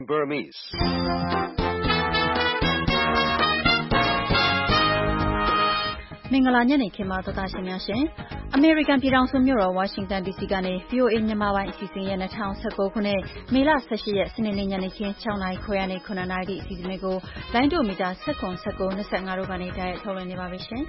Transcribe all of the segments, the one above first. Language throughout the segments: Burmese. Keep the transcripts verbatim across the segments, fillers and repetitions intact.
Burmese. မင်္ဂလာညနေခင်းပါသောသားရှင်များရှင်အမေရိကန်ပြည်ထောင်စုမြို့တော်ဝါရှင်တန် ဒီ စီ ကနေ ဗွီ အို အေ မြန်မာပိုင်းအစီအစဉ်ရဲ့၂၀၁၉ခုနှစ်မေလ၁၈ရက်စနေနေ့ညနေခင်း၆နာရီခွဲကနေ၇နာရီထိအစီအစဉ်လေးကိုလိုင်းဒိုမီတာ၁၇ ၁၉ ၂၅တို့ကနေတိုက်ရိုက်ထုတ်လွှင့်နေပါပြီရှင်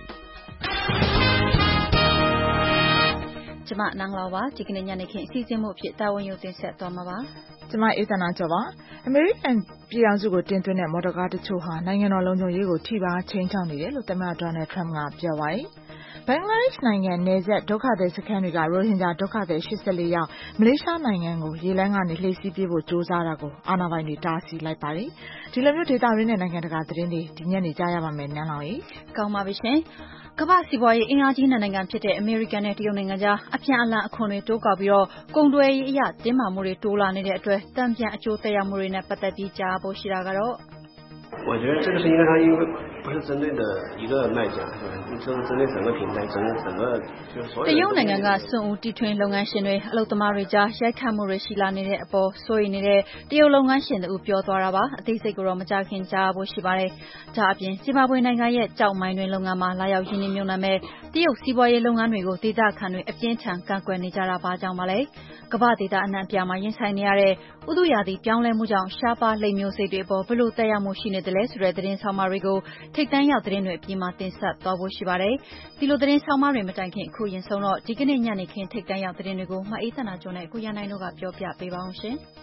ကျမနန်းလောပါဒီကနေ့ညနေခင်းအစီအစဉ်မှုအဖြစ်တာဝန်ယူတင်ဆက်သွားမှာပါကျမအေးသနာကျော်ပါအမေရိကန်ပြည်ထောင်စုကိုတင်သွင်းတဲ့မော်တော်ကားတချို့ဟာနိုင်ငံတော်လုံခြုံရေးကိုထိပါချိန်ချောက်နေတယ်လို့သမ္မတဒေါ်နယ်ထရမ့်ကပြောပါတယ်ဘင်္ဂလားဒေ့ရှ်နိုင်ငံနယ်စပ်ဒုက္ခသည်စခန်းတွေကရိုဟင်ဂျာဒုက္ခသည်၈၄ယောက်မလေးရှားနိုင်ငံကိုရေလမ်းကနေလှည့်စီးပြေးဖို့ကြိုးစားတာကိုအာဏာပိုင်တွေတားဆီးလိုက်ပါတယ်ဒီလိုမျိုးဒေသရင်းနဲ့နိုင်ငံတကာသတင်းတွေဒီညနေကြားရပါမယ်နန်းလောင်ကြီးကောင်းပါပြီရှင်ကမ္ဘာစီးပွားရေးအင်အားကြီးနိုင်ငံဖြစ်တဲ့အမေရိကန်နဲ့တရုတ်နိုင်ငံကြားအပြန်အလှန်အခွန်တွေတိုးကောက်ပြီးတော့ကုန်သွယ်ရေးအရတင်းမာမှုတွေတိုးလာနေတဲ့အတွက်တန်ပြန်အကျိုးသက်ရောက်မှုတွေနဲ့ပတ်သက်ပြီးကြားဖို့ရှိတာကတော့我觉得这个是因为它因为不是针对的一个卖家，是吧？就是针对整个平台，整个整个就是所有。 တရုတ်နိုင်ငံကစွန့်ဦးတီထွင်လုပ်ငန်းရှင်တွေအလုပ်သမားတွေကြားရိုက်ခတ်မှုတွေရှိလာနေတဲ့အပေါ်စိုးရိမ်နေတဲ့တရုတ်လုပ်ငန်းရှင်တို့ပြောသွားတာပါအသေးစိတ်ကိုတော့မကြခင်ကြားဖို့ရှိပါတယ်။ဒါအပြင်ဇင်ဘာဘွေနိုင်ငံရဲ့ကြောက်မိုင်းတွင်လုပ်ငန်းမှာလာရောက်ရင်းနှီးမြှုပ်နှံမဲ့တရုတ်စီးပွားရေးလုပ်ငန်းတွေကိုဒေသခံတွေအပြင်းထန်ကန့်ကွက်နေကြတာပါကြောင့်ပါလေ။ကမ္ဘာဒေသအနှံ့အပြားမှာရင်ဆိုင်နေရတဲ့ဥတုရာသီပြောင်းလဲမှုကြောင့်ရှားပါးလိမ်မျိုးစိတ်တွေအပေါ်ဘယ်လိုသက်ရောက်မှုရှိနေသလဲဆိုတဲ့သတင်းဆောင်မတွေကိုထိပ်တန်းရောက်သတင်းတွေအပြင်မှာတင်ဆက်သွားဖို့ရှိပါတယ်။ဒီလိုသတင်းဆောင်မတွေမတိုင်ခင်အခုရင်ဆုံးတော့ဒီကနေ့ညနေခင်းထိပ်တန်းရောက်သတင်းတွေကိုမအေးသနာကျော်နဲ့ကိုရန်နိုင်တို့ကပြောပြပေးပါအောင်ရှင်။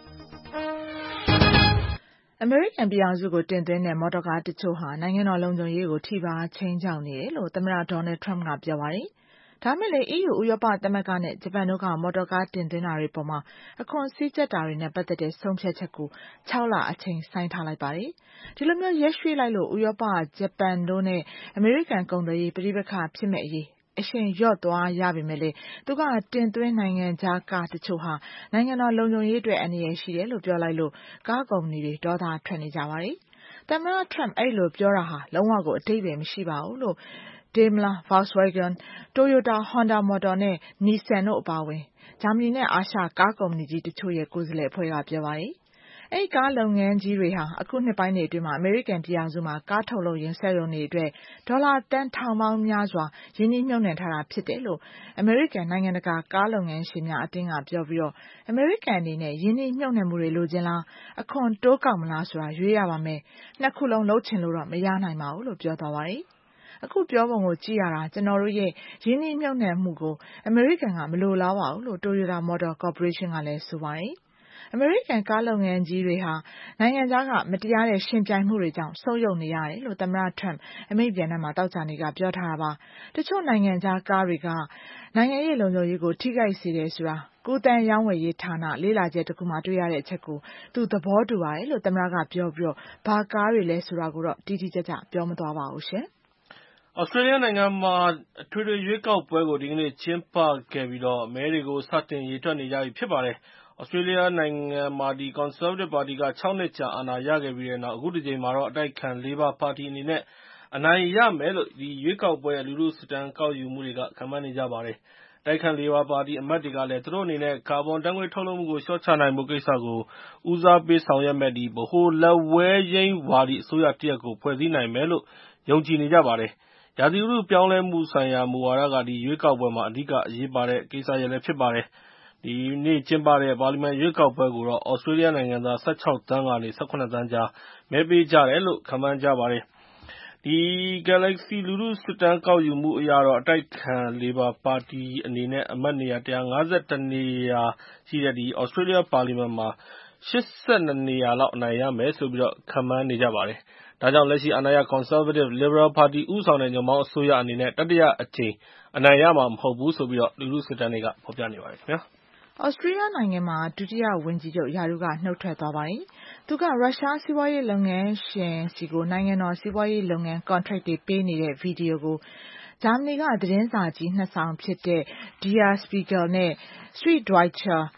အမေရိကန်ပြည်ထောင်စုကိုတင်သွင်းတဲ့မော်တော်ကားတချို့ဟာနိုင်ငံတော်လုံခြုံရေးကိုထိပါချိန်ချောက်နေတယ်လို့သမ္မတဒေါ်နယ်ထရမ့်ကပြောပါတယ်။ဒါမဲ့လေ အီးယူ ဥရောပသမဂ္ဂနဲ့ဂျပန်တို့ကမော်တော်ကားတင်သွင်းတာတွေပေါ်မှာအခွန်စည်းကျပ်တာတွေနဲ့ပတ်သက်တဲ့ဆုံးဖြတ်ချက်ကို၆လအချိန်ဆိုင်းထားလိုက်ပါတယ်။ဒီလိုမျိုးရက်ရွှေ့လိုက်လို့ဥရောပဂျပန်တို့နဲ့အမေရိကန်ကုန်သွယ်ရေးပဋိပက္ခဖြစ်မဲ့အရေးအရှင်လျော့သွားရပေမဲ့လေသူကတင်သွင်းနိုင်ငံခြားကားတချို့ဟာနိုင်ငံတော်လုံခြုံရေးအတွက်အန္တရာယ်ရှိတယ်လို့ပြောလိုက်လို့ကားကုမ္ပဏီတွေဒေါသထွက်နေကြပါတယ်။သမ္မတထရမ့်အဲ့လိုပြောတာဟာလုံးဝကိုအတိတ်ပဲမရှိပါဘူးလို့Daimler, Volkswagen, Toyota, Honda Motor နဲ့ Nissan တို့အပါအဝင်ဂျာမနီနဲ့အာရှကားကုမ္ပဏီကြီးတချို့ရဲ့ကိုယ်စားလှယ်အဖွဲ့ကပြောပါတယ်။အဲ့ဒီကားလုပ်ငန်းကြီးတွေဟာအခုနှစ်ပိုင်းတွေအတွင်းမှာအမေရိကန်ပြည်ထောင်စုမှာကားထုတ်လုပ်ရင်းစက်ရုံတွေအတွက်ဒေါ်လာတန်ထောင်ပေါင်းများစွာရင်းနှီးမြှုပ်နှံထားတာဖြစ်တယ်လို့အမေရိကန်နိုင်ငံတကာကားလုပ်ငန်းရှင်များအသင်းကပြောပြီးတော့အမေရိကန်အနေနဲ့ရင်းနှီးမြှုပ်နှံမှုတွေလိုချင်လားအခွန်တိုးကောက်မလားဆိုတာရွေးရပါမယ်။နှစ်ခုလုံးလုပ်ချင်လို့တော့မရနိုင်ပါဘူးလို့ပြောသွားပါတယ်။အခုပြောပုံကိုကြည့်ရတာကျွန်တော်တို့ရဲ့ရင်းနှီးမြှုပ်နှံမှုကိုအမေရိကန်ကမလိုလားပါဘူးလို့ Toyota Motor Corporation ကလည်းဆိုပါတယ်။အမေရိကန်ကားလုပ်ငန်းကြီးတွေဟာနိုင်ငံခြားကမတရားတဲ့ရှင်ပြိုင်မှုတွေကြောင့်ဆုတ်ယုတ်နေရတယ်လို့သမ္မတထရမ့်အမိန့်ပြန်ထဲမှာတောက်ချနေကပြောထားတာပါ။တချို့နိုင်ငံခြားကားတွေကနိုင်ငံရေးလုံခြုံရေးကိုထိခိုက်စေတယ်ဆိုတာကူးသန်းရောင်းဝယ်ရေးဌာနလေးလာချက်တခုမှတွေ့ရတဲ့အချက်ကိုသူသဘောတူပါတယ်လို့သမ္မတကပြောပြီးတော့ဘာကားတွေလဲဆိုတာကိုတော့တိတိကျကျပြောမသွားပါဘူးရှင်။ဩစတြေးလျနိုင်ငံမှာအထွေထွေရွေးကောက်ပွဲကိုဒီကနေ့ကျင်းပခဲ့ပြီးတော့မဲတွေကိုစတင်ရေတွက်နေကြပြီဖြစ်ပါတယ်။ဩစတြေးလျနိုင်ငံမှာဒီ Conservative ပါတီက၆နှစ်ကြာအာဏာရခဲ့ပြီးတဲ့နောက်အခုတစ်ကြိမ်မှာတော့အတိုက်အခံ Labor ပါတီအနေနဲ့အနိုင်ရမယ်လို့ဒီရွေးကောက်ပွဲလူထုစစ်တမ်းကောက်ယူမှုတွေကခန့်မှန်းနေကြပါတယ်။အတိုက်အခံ Labor ပါတီအမတ်တွေကလည်းသူတို့အနေနဲ့ကာဗွန်ဓာတ်ငွေ့ထုတ်လွှတ်မှုကိုလျှော့ချနိုင်ဖို့ကိစ္စကိုဦးစားပေးဆောင်ရွက်မယ့်ဗဟိုလက်ဝဲယိမ်းဝါဒီအစိုးရတရပ်ကိုဖွဲ့စည်းနိုင်မယ်လို့ယုံကြည်နေကြပါတယ်။ရာသီဥတုပြောင်းလဲမှုဆိုင်ရာမူဝါဒကဒီရွေးကောက်ပွဲမှာအဓိကအရေးပါတဲ့ကိစ္စရပ်လည်းဖြစ်ပါတယ်။ဒီနေ့ကျင်းပတဲ့ပါလီမန်ရွေးကောက်ပွဲကိုတော့သြစတြေးလျနိုင်ငံသား၁၆သန်းကနေ၁၇သန်းကြားမဲပေးကြတယ်လို့ခန့်မှန်းကြပါတယ်။ဒီ Galaxy လူထုစစ်တမ်းကောက်ယူမှုအရတော့အတိုက်အခံ Labor ပါတီအနေနဲ့အမတ်နေရာ၁၅၁နေရာရှိတဲ့ဒီသြစတြေးလျပါလီမန်မှာ၈၂နေရာလောက်အနိုင်ရမယ်ဆိုပြီးတော့ခန့်မှန်းနေကြပါတယ်။ဒါကြောင့်လက်ရှိအာဏာရ Conservative Liberal ပါတီဦးဆောင်တဲ့ညွန့်ပေါင်းအစိုးရအနေနဲ့တတိယအကြိမ်အနိုင်ရမှာမဟုတ်ဘူးဆိုပြီးတော့လူထုစစ်တမ်းတွေကဖော်ပြနေပါတယ်ခင်ဗျာ။ဩစတြေးလျနိုင်ငံမှာဒုတိယဝန်ကြီးချုပ်ရာထူးကနှုတ်ထွက်သွားပါတယ်။သူကရုရှားစီးပွားရေးလုပ်ငန်းရှင်စီကိုနိုင်ငံတော်စီးပွားရေးလုပ်ငန်းကွန်ထရက်တွေပေးနေတဲ့ဗီဒီယိုကိုဂျာမနီကသတင်းစာကြီးနှစ်စောင်ဖြစ်တဲ့ Der Spiegel နဲ့ Süddeutsche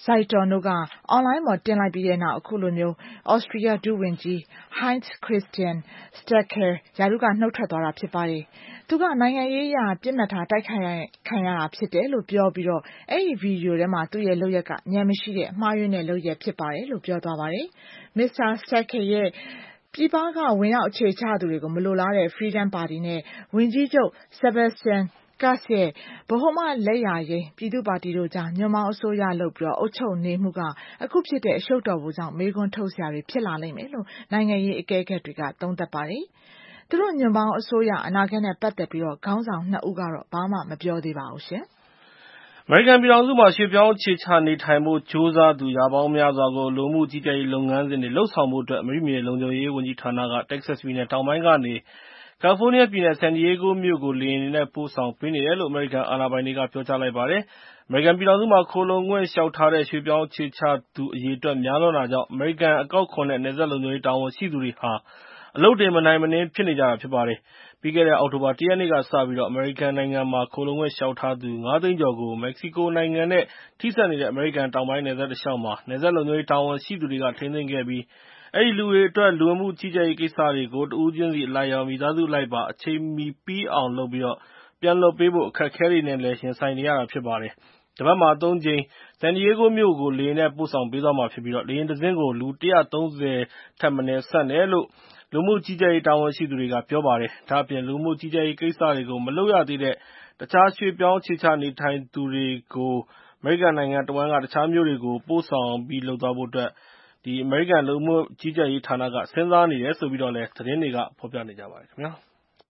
Zeitung တို့က online ပေါ်တင်လိုက်ပြီးတဲ့နောက်အခုလိုမျိုး Austria ဒုဝန်ကြီး Heinz Christian Strache ရာထူးကနှုတ်ထွက်သွားတာဖြစ်ပါတယ်။သူကနိုင်ငံရေးအရပြစ်မှတ်ထားတိုက်ခိုက်ခံရတာဖြစ်တယ်လို့ပြောပြီးတော့အဲ့ဒီဗီဒီယိုထဲမှာသူ့ရဲ့လုပ်ရက်ကဉာဏ်မရှိတဲ့မှားယွင်းတဲ့လုပ်ရက်ဖြစ်ပါတယ်လို့ပြောသွားပါတယ်။ Mister Strache ရဲ့ပြည်ပကဝင်ရောက်အခြေချသူတွေကိုမလိုလားတဲ့ Freedom Party နဲ့ဝန်ကြီးချုပ် Sebastian Kurz ရဲ့ဗဟိုမလက်ယာယိမ်းပြည်သူ့ပါတီတို့ကြားညွန့်ပေါင်းအစိုးရလုပ်ပြီးအုပ်ချုပ်နေမှုကအခုဖြစ်တဲ့အရှုပ်တော်ပုံကြောင့်မေးခွန်းထုတ်စရာတွေဖြစ်လာလိမ့်မယ်လို့နိုင်ငံရေးအကဲခတ်တွေကသုံးသပ်ပါတယ်။သူတို့ညွန့်ပေါင်းအစိုးရအနာဂတ်နဲ့ပတ်သက်ပြီးတော့ခေါင်းဆောင်နှစ်ဦးကတော့ဘာမှမပြောသေးပါဘူးရှင်။အမေရိကန်ပြည်ထောင်စုမှာရွှေ့ပြောင်းအခြေချနေထိုင်ဖို့ကြိုးစားသူရာပေါင်းများစွာကိုလူမှုကြီးကြပ်ရေးလုပ်ငန်းစဉ်တွေလုပ်ဆောင်ဖို့အတွက်အမေရိကန်လုံခြုံရေးဝန်ကြီးဌာနက Texas ပြည်နယ်တောင်ပိုင်းကနေ ကယ်လီဖိုးနီးယားပြည်နယ် San Diego မြို့ကိုလေယာဉ်တွေနဲ့ပို့ဆောင်ပေးနေတယ်လို့အမေရိကန်အာဏာပိုင်တွေကပြောကြားလိုက်ပါတယ်။ အမေရိကန်ပြည်ထောင်စုမှာခိုလှုံခွင့်လျှောက်ထားတဲ့ရွှေ့ပြောင်းအခြေချသူအရေအတွက်များလွန်းတာကြောင့်အမေရိကန်အကောက်ခွန်နဲ့နယ်စပ်လုံခြုံရေးတာဝန်ရှိသူတွေဟာအလုပ်တွေမနိုင်မနင်းဖြစ်နေကြတာဖြစ်ပါတယ်။ ပြီးခဲ့တဲ့အောက်တိုဘာလ ၁ ရက်နေ့ကစပြီးအမေရိကန်နိုင်ငံမှာခိုလှုံခွင့်လျှောက်ထားသူ ငါးသိန်းကျော်ကို မက္ကဆီကိုနိုင်ငံနဲ့ထိစပ်နေတဲ့အမေရိကန်တောင်ပိုင်းနယ်စပ်တလျှောက်မှာနယ်စပ်လုံခြုံရေးတာဝန်ရှိသူတွေကထိန်းသိမ်းခဲ့ပြီးအဲဒီလူတွေအတွက်လူဝင်မှုကြီးကြပ်ရေးကိစ္စတွေကိုတဦးချင်းစီအလိုက်ရောမိသားစုအလိုက်ပါအချိန်မီပြီးအောင်လုပ်ပြီးပြန်လွှတ်ပေးဖို့အခက်အခဲတွေနဲ့ရင်ဆိုင်နေရတာဖြစ်ပါတယ်။ တပတ်မှာ သုံး ကြိမ် San Diego မြို့ကိုလေယာဉ်နဲ့ပို့ဆောင်ပေးသွားမှာဖြစ်ပြီးလေယာဉ်တစင်းကို လူ ၁၃၀ ထက်မနည်းဆန့်တယ်လို့လူဝင်မှုကြီးကြပ်ရေးတာဝန်ရှိသူတွေကပြောပါတယ်။ ဒါ့အပြင်လူဝင်မှုကြီးကြပ်ရေးကိစ္စတွေကိုမလုပ်ရသေးတဲ့တခြားရွှေ့ပြောင်းအခြေချနေထိုင်သူတွေကိုအမေရိကန်နိုင်ငံတဝှမ်းကတခြားမြို့တွေကိုပို့ဆောင်ပြီးလုပ်သွားဖို့အတွက်အမေရိကန်လူဝင်မှုကြီးကြပ်ရေးဌာနကစဉ်းစားနေတယ်လို့သတင်းတွေကဖော်ပြနေကြပါတယ်ခင်ဗျာ။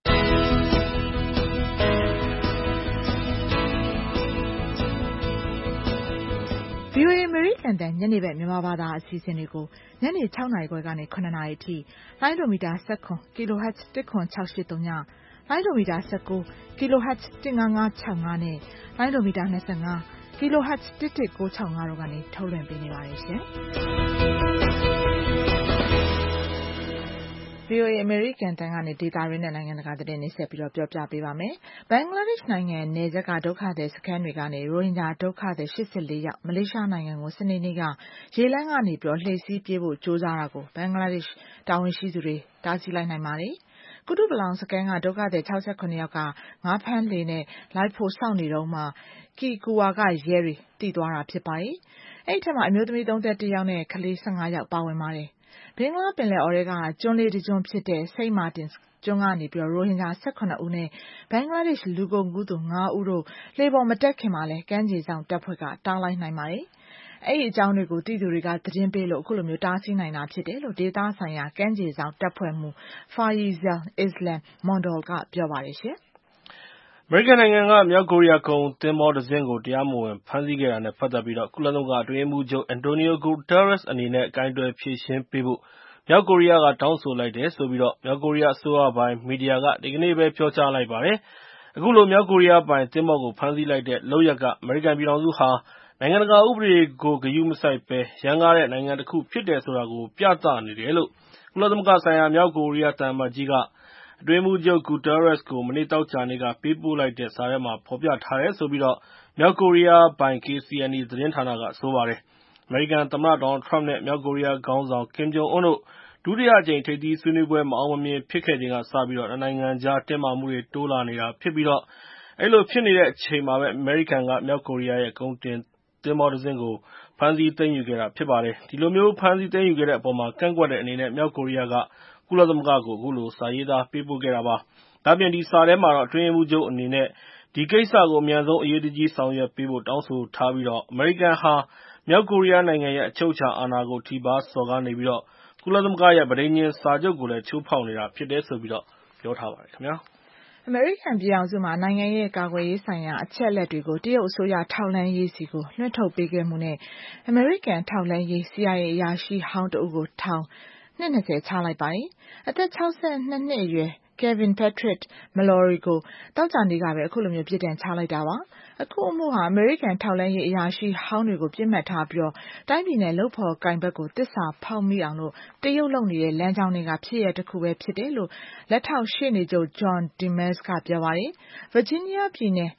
VOA အမေရိကန်တန်ညနေဘက်မြန်မာဘာသာအစီအစဉ်တွေကိုညနေ ၆ နာရီခွဲကနေ ၇ နာရီအထိလိုင်းဒိုမီတာ ၁၇ kHz တစ်ခွန်း၆၈၃ ညလိုင်းဒိုမီတာ ၁၉ kHz တစ်ငါးငါး၆၅ နဲ့လိုင်းဒိုမီတာ ၂၅ kHz တစ်တစ်ကိုး၆၅ တို့ကနေထုတ်လွှင့်ပေးနေပါတယ်ရှင်။ VOA အမေရိကန်တန်ကနေဒေတာရင်းနဲ့နိုင်ငံတကာသတင်းတွေဆက်ပြီးတော့ပြောပြပေးပါမယ်။ဘင်္ဂလားဒေ့ရှ်နိုင်ငံနယ်စပ်ကဒုက္ခသည်စခန်းတွေကနေရိုဟင်ဂျာဒုက္ခသည်၈၄ယောက်မလေးရှားနိုင်ငံကိုစနေနေ့ကရေလမ်းကနေပြီးလှည့်စီးပြေးဖို့ကြိုးစားတာကိုဘင်္ဂလားဒေ့ရှ်တာဝန်ရှိသူတွေတားဆီးလိုက်နိုင်ပါတယ်။ကုတုပလောင်စခန်းကဒုက္ခသည်၆၇ယောက်ကငါးဖမ်းလှေနဲ့လိုက်ဖို့စောင့်နေတော့မှကီကူဝါကရဲတွေတိသွားတာဖြစ်ပါတယ်။အဲဒီထက်မှအမျိုးသမီး၃၁ယောက်နဲ့ကလေး၁၅ယောက်ပါဝင်ပါတယ်။ဘင်္ဂလားပင်လယ်အော်ထဲကကျွန်းလေးတစ်ကျွန်းဖြစ်တဲ့စိန့်မာတင်ကျွန်းကနေပြီးရိုဟင်ဂျာ၁၇ဦးနဲ့ဘင်္ဂလားဒေ့ရှ်လူကုန်ကူးသူငါးဦးတို့လှေပေါ်မတက်ခင်မှာလဲကမ်းခြေစောင့်တပ်ဖွဲ့ကတားလိုက်နိုင်ပါတယ်။အဲဒီအကြောင်းတွေကိုသိသူတွေကသတင်းပေးလို့အခုလိုမျိုးတားဆီးနိုင်တာဖြစ်တယ်လို့ဒေသဆိုင်ရာကမ်းခြေစောင့်တပ်ဖွဲ့မှူး Faisal Islam Mondol ကပြောပါတယ်ရှင်။အမေရိကန်နိုင်ငံကမြောက်ကိုရီးယားကုန်သင်္ဘောတစင်းကိုတရားမဝင်ဖမ်းဆီးခဲ့တာနဲ့ပတ်သက်ပြီးကုလသမဂ္ဂအတွင်းရေးမှူးချုပ် Antonio Guterres အနေနဲ့ကိုင်တွယ်ဖြေရှင်းပေးဖို့မြောက်ကိုရီးယားကတောင်းဆိုလိုက်တယ်လို့မြောက်ကိုရီးယားအစိုးရပိုင်မီဒီယာကဒီကနေ့ပဲပြောကြားလိုက်ပါတယ်။ အခုလိုမြောက်ကိုရီးယားပိုင်သင်္ဘောကိုဖမ်းဆီးလိုက်တဲ့လုပ်ရပ်ကအမေရိကန်ပြည်ထောင်စုဟာနိုင်ငံတကာဥပဒေကိုဂရုမစိုက်ဘဲရမ်းကားတဲ့နိုင်ငံတခုဖြစ်တယ်ဆိုတာကိုပြသနေတယ်လို့ကုလသမဂ္ဂဆိုင်ရာမြောက်ကိုရီးယားသံအမတ်ကြီးကအတွင်းရေးမှူးချုပ် Guterres ကိုမနေ့သောကြာနေ့ကပေးပို့လိုက်တဲ့စာထဲမှာဖော်ပြထားတယ်လို့မြောက်ကိုရီးယားပိုင် K C N A သတင်းဌာနကဆိုပါတယ်။ အမေရိကန်သမ္မတ Donald Trump နဲ့မြောက်ကိုရီးယားခေါင်းဆောင် Kim Jong Un တို့ဒုတိယအကြိမ်ထိပ်သီးဆွေးနွေးပွဲမအောင်မမြင်ဖြစ်ခဲ့ချိန်ကစပြီးနှစ်နိုင်ငံကြားတင်းမာမှုတွေတိုးလာနေတာဖြစ်ပြီးအဲဒီလိုဖြစ်နေတဲ့အချိန်မှာပဲအမေရိကန်ကမြောက်ကိုရီးယားရဲ့ကုန်တင်သင်္ဘောတစင်းကိုဖမ်းဆီးသိမ်းယူခဲ့တာဖြစ်ပါတယ်။ ဒီလိုမျိုးဖမ်းဆီးသိမ်းယူခဲ့တဲ့အပေါ်ကန့်ကွက်တဲ့အနေနဲ့မြောက်ကိုရီးယားကကုလသမဂ္ဂကိုအခုလိုစာရေးသားပေးပို့ခဲ့တာပါ။ ဒါ့အပြင်ဒီစာထဲမှာအတွင်းရေးမှူးချုပ်အနေနဲ့ဒီကိစ္စကိုအမြန်ဆုံးအရေးတကြီးဆောင်ရွက်ပေးဖို့တောင်းဆိုထားပြီးအမေရိကန်ဟာမြောက်ကိုရီးယားနိုင်ငံရဲ့အချုပ်အခြာအာဏာကိုထိပါးစော်ကားနေပြီးကုလသမဂ္ဂရဲ့ပဋိညာဉ်စာချုပ်ကိုလည်းချိုးဖောက်နေတာဖြစ်တယ်လို့ပြောထားပါတယ်ခင်ဗျာ။အမေရိကန်ပြည်ထောင်စုမှာနိုင်ငံရဲ့ကာကွယ်ရေးဆိုင်ရာအချက်အလက်တွေကိုတရုတ်အစိုးရထောက်လှမ်းရေးစီကိုလွှင့်ထုတ်ပေးခဲ့မှုနဲ့အမေရိကန်ထောက်လှမ်းရေး C I A အရာရှိဟောင်းတဦးကိုထောင်နှစ်၂၀ချလိုက်ပါတယ်။အသက်၆၂နှစ်အရွယ် Kevin Patrick Mallory ကိုသောကြာနေ့ကပဲအခုလိုမျိုးပြစ်ဒဏ်ချလိုက်တာပါ။အခုအမှုဟာအမေရိကန်ထောက်လှမ်းရေးအရာရှိဟောင်းတွေကိုပြစ်မှတ်ထားပြီးတိုင်းပြည်နဲ့လုပ်ဖော်ကိုင်ဘက်ကိုသစ္စာဖောက်မိအောင်လို့တရုတ်လုပ်နေတဲ့လမ်းကြောင်းတွေကဖြစ်ရပ်တခုပဲဖြစ်တယ်လို့လက်ထောက်ရှေ့နေချုပ် John Demers ကပြောပါတယ်။ Virginia ပြည်နယ်